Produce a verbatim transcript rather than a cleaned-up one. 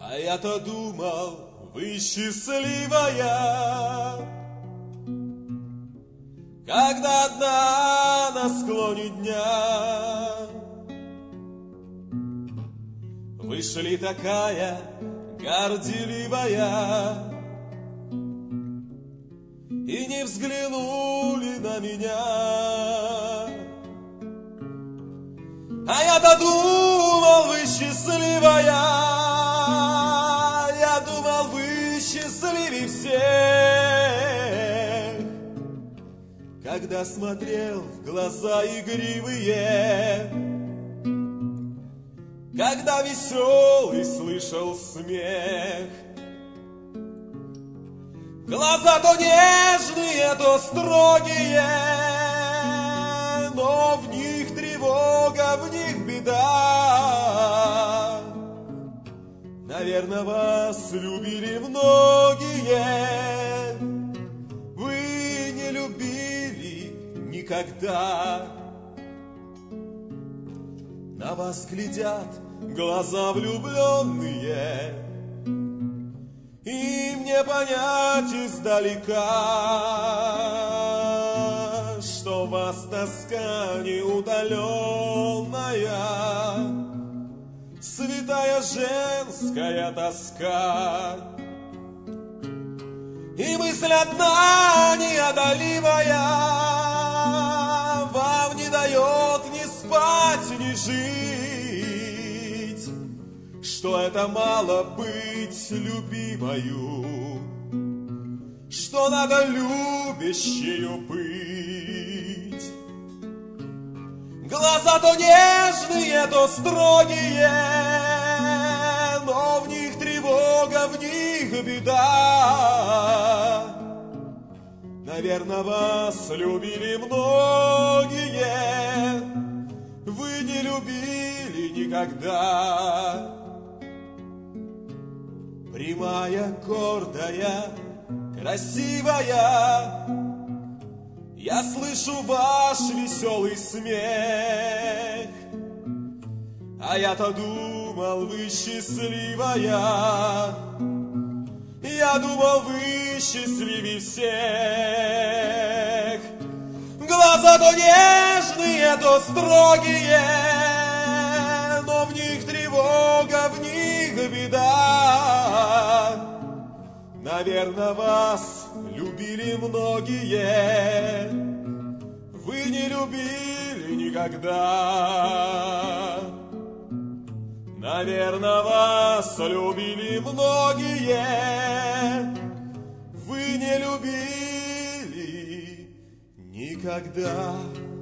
А я-то думал, вы счастливая, когда одна на склоне дня. Вы шли такая горделивая и не взглянули на меня. А я-то думал, вы счастливая, я думал, вы счастливее всех, когда смотрел в глаза игривые, когда веселый слышал смех. Глаза то нежные, то строгие, но в них тревога, в них беда. Наверное, вас любили многие, вы не любили никогда. На вас глядят глаза влюбленные, и мне понять издалека, что в вас тоска неутоленная, святая женская тоска. И мысль одна неодолимая вам не дает ни спать, ни жить, что это мало быть любимою, что надо любящею быть. Глаза то нежные, то строгие, но в них тревога, в них беда. Наверное, вас любили многие, вы не любили никогда. Прямая, гордая, красивая, я слышу ваш веселый смех. А я-то думал, вы счастливая, я думал, вы счастливее всех. Глаза то нежные, то строгие, но в них тревога, в них беда. Наверное, вас любили многие, вы не любили никогда. Наверное, вас любили многие, вы не любили никогда.